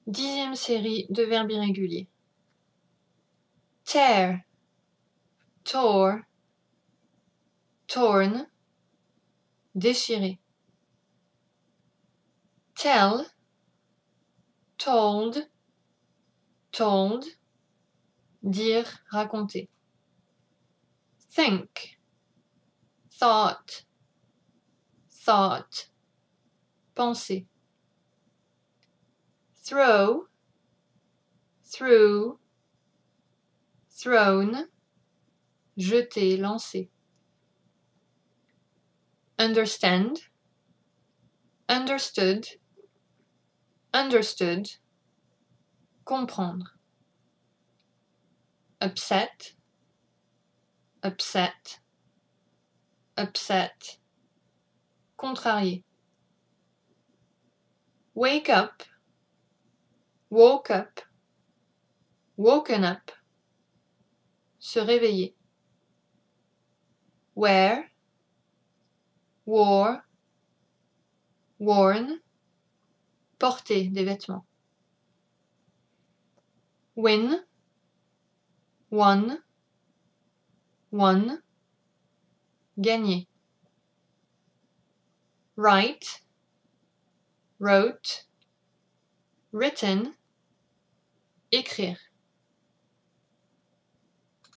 10e série de verbes irréguliers. Tear, tore, torn, déchirer. Tell, told, told, dire, raconter. Think, thought, thought, penser. Throw, threw, thrown, jeter, lancer. Understand, understood, understood, comprendre. Upset, upset, upset, contrarier. Wake up, woke up, woken up, se réveiller. Wear, wore, worn, porter des vêtements. Win, won, won, gagner. Write, wrote, written, écrire.